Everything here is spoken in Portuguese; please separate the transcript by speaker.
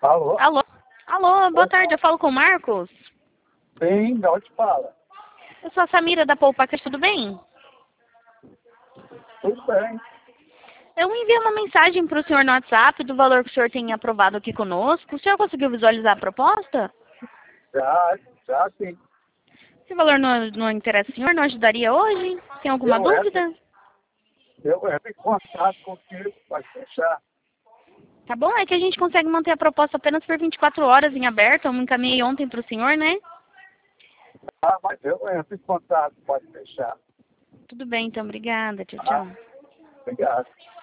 Speaker 1: Alô?
Speaker 2: Alô? Alô, boa tarde, eu falo com o Marcos.
Speaker 1: Sim, não te fala.
Speaker 2: Eu sou a Samira da Poupaca, tudo bem?
Speaker 1: Tudo bem.
Speaker 2: Eu enviei uma mensagem para o senhor no WhatsApp do valor que o senhor tem aprovado aqui conosco. O senhor conseguiu visualizar a proposta?
Speaker 1: Já sim.
Speaker 2: Esse valor não interessa o senhor? Não ajudaria hoje? Tem alguma dúvida?
Speaker 1: Eu entro em contato contigo para fechar.
Speaker 2: Tá bom, é que a gente consegue manter a proposta apenas por 24 horas em aberto. Eu me encaminhei ontem para o senhor, né?
Speaker 1: Mas eu entro em contato, pode fechar.
Speaker 2: Tudo bem, então, obrigada. Tchau,
Speaker 1: Tá?
Speaker 2: tchau.
Speaker 1: Obrigado.